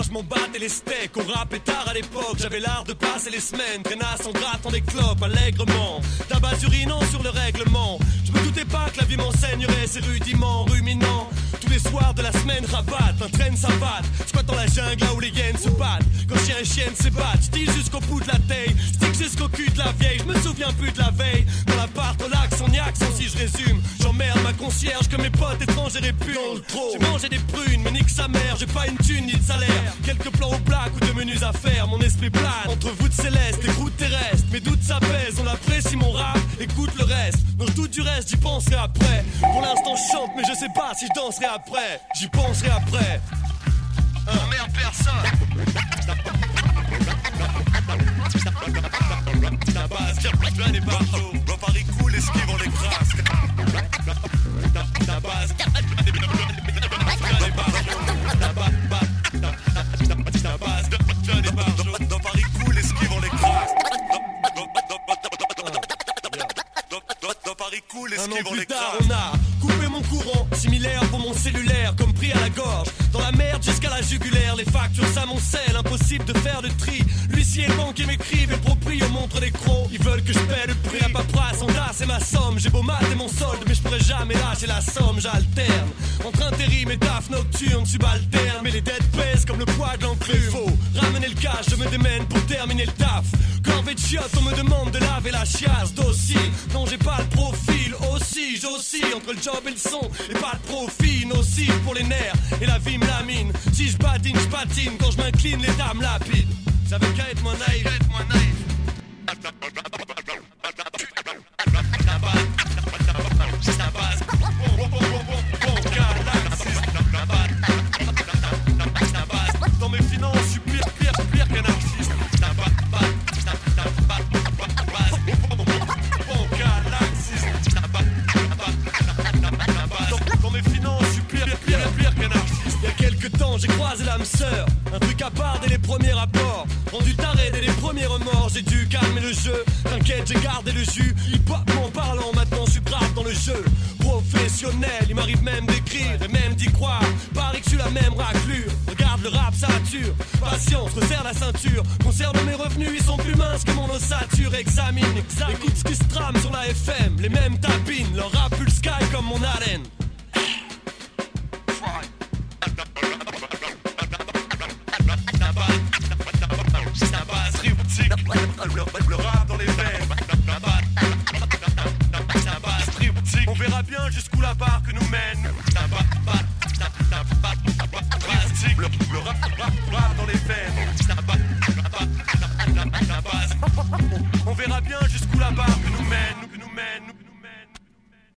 je m'en battais les steaks. Au rap et tard à l'époque, j'avais l'art de passer les semaines traînasse en grattant des clopes allègrement, tabac-urinant sur le règlement. Je me doutais pas que la vie m'enseignerait ces rudiments ruminants. Tous les soirs de la semaine rabattent, un train savate, squat dans la jungle là où les hyènes se battent. Quand chien et chienne se battent, j'tire jusqu'au bout de la taille, j'stick jusqu'au cul de la vieille. Je me souviens plus de la veille, dans l'appart au lac sans accent si je résume. J'emmerde ma concierge que mes potes étrangers répugnent. J'ai mangé des prunes, mais nique sa mère, j'ai pas une thune ni de salaire. Quelques plans au black ou de menus à faire, mon esprit plane entre vous de céleste et croûtes terrestres. Mes doutes s'apaisent, on apprécie mon rap, écoute le reste. Non je doute du reste, j'y penserai après. Pour l'instant je chante mais je sais pas si je danserai après. J'y penserai après. Merde personne. La base, plein des partout. Dans Paris cool, esquivant les crasses. La base, plein des partout. La base, plein des partout. Dans Paris cool, esquivant les crasses. Dans Paris cool, esquivant les crasses. On a coupé mon courant, similaire pour mon cellulaire, comme pris à la gorge. Dans la merde jusqu'à la jugulaire, les factures s'amoncellent, impossible de faire le tri. L'huissier et le banquier m'écrivent et proprio montrent les crocs. Ils veulent que je paie le prix, la paperasse, c'est ma somme. J'ai beau mater mon solde, mais je pourrais jamais lâcher la somme. J'alterne entre intérim et taf nocturne, subalterne. Mais les dettes pèsent comme le poids de l'enclume. Faut ramener le cash, je me démène pour terminer le taf. Corvée de chiottes, on me demande de laver la chiasse d'ossi. Non, j'ai pas le profil, aussi, j'oscille entre le job et le son. Et pas de profil, nocif pour les nerfs. Et la vie me lamine. Si je patine, quand je m'incline, les dames lapident. J'avais qu'à être moins naïf. Dans mes finances, je suis pire qu'un artiste. Dans mes finances, je suis pire qu'un artiste. Il y a quelques temps, j'ai croisé l'âme sœur. Un truc à part dès les premiers rapports. Rendu taré dès les premiers remords. J'ai dû calmer le jeu. T'inquiète, j'ai gardé le jus. Hip-hop m'en parlant, maintenant je suis grave dans le jeu. Professionnel, il m'arrive même d'écrire et même d'y croire. Paris que je suis la même raclure. Regarde le rap sature. Patience, resserre la ceinture. Concernant mes revenus, ils sont plus minces que mon ossature. Examine. Écoute ce qui se trame sur la FM. Les mêmes tapines, leur rap pue le sky comme mon haleine. Le rap dans les veines. On verra bien jusqu'où la barre que nous mène. Le rap dans les veines. On verra bien jusqu'où la barre que nous mène.